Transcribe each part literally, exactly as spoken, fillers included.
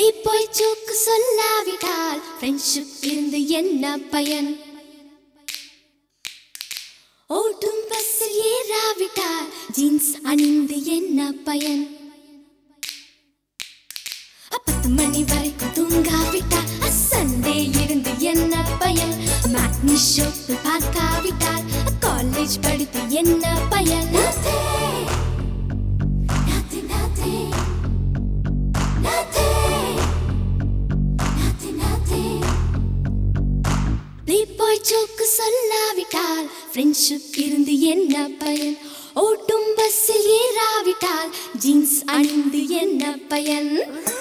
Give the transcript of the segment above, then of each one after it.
Playboy joke சொல்லாவிட்டால் friendship இருந்து என்ன பயன்? ஓடும் பஸ்ஸில் ஏறாவிட்டால் ஜீன்ஸ் அணிந்து என்ன பயன்? பத்து மணி வரைக்கும் தூங்காவிட்டால் சண்டே இருந்து என்ன பயன்? மேட்னி ஷோக்கு பார்க்காவிட்டால் காலேஜ் படித்து என்ன பயன்? Playboy joke சொல்லாவிட்டால் ஃப்ரெண்ட்ஷிப் இருந்து என்ன பயன்? ஓடும் பஸ்ஸில் ஏறாவிட்டால் ஜீன்ஸ் அணிந்து என்ன பயன்?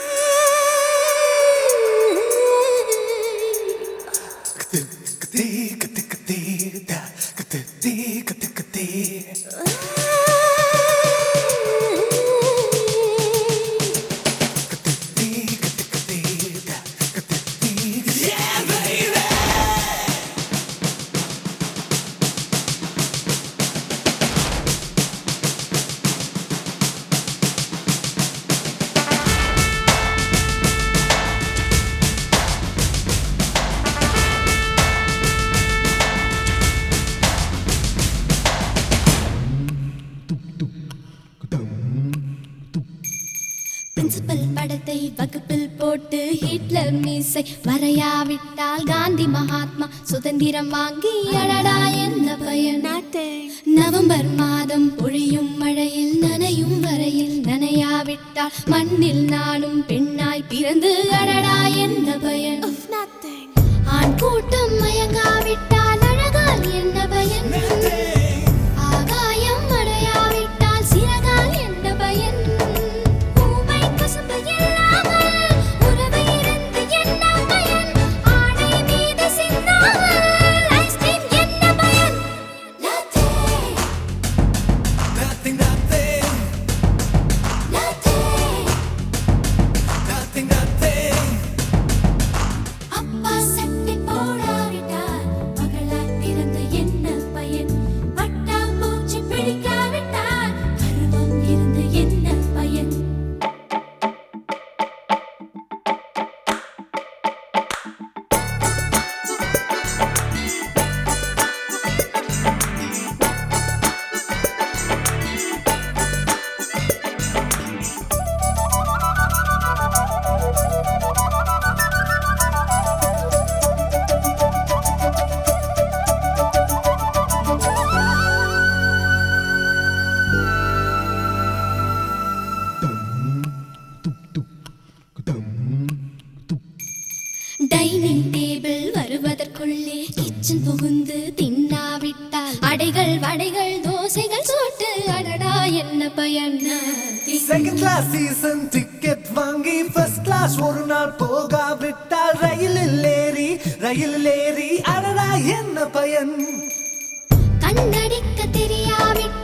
பிரின்சிபல் படத்தை வகுப்பில் போட்டு ஹிட்லர் மீசை வரையாவிட்டால் காந்தி மகாத்மா சுதந்திரம் வாங்கி அடடா என்ன பயன்? நவம்பர் மாதம் பொழியும் மழையில் நனையும் வரையில் நனையாவிட்டால் மண்ணில் நானும் பெண்ணாய் பிறந்து அடடா என்ன பயன்? ஆண் கூட்டம் மயங்காவிட்டால் அழகால் என்ன பயன்? ஆகாயம் அடையாவிட்டால் சிறகால் என்ன பயன்? டைனிங் டேபிள் வருவதற்குள்ளே கிச்சன் புகுந்து தின்னாவிட்டால் அடைகள் வடைகள் தோசைகள் சோட்டு அடடா என்ன பயன்? செகண்ட் கிளாஸ் சீசன் டிக்கெட் வாங்கி ஃபர்ஸ்ட் கிளாஸ் ஒரு நாள் போகாவிட்டால் ரயிலில் ஏறி ரயிலில் ஏறி அடடா என்ன பயன்? கண்ணடிக்க தெரியாவிட்டால்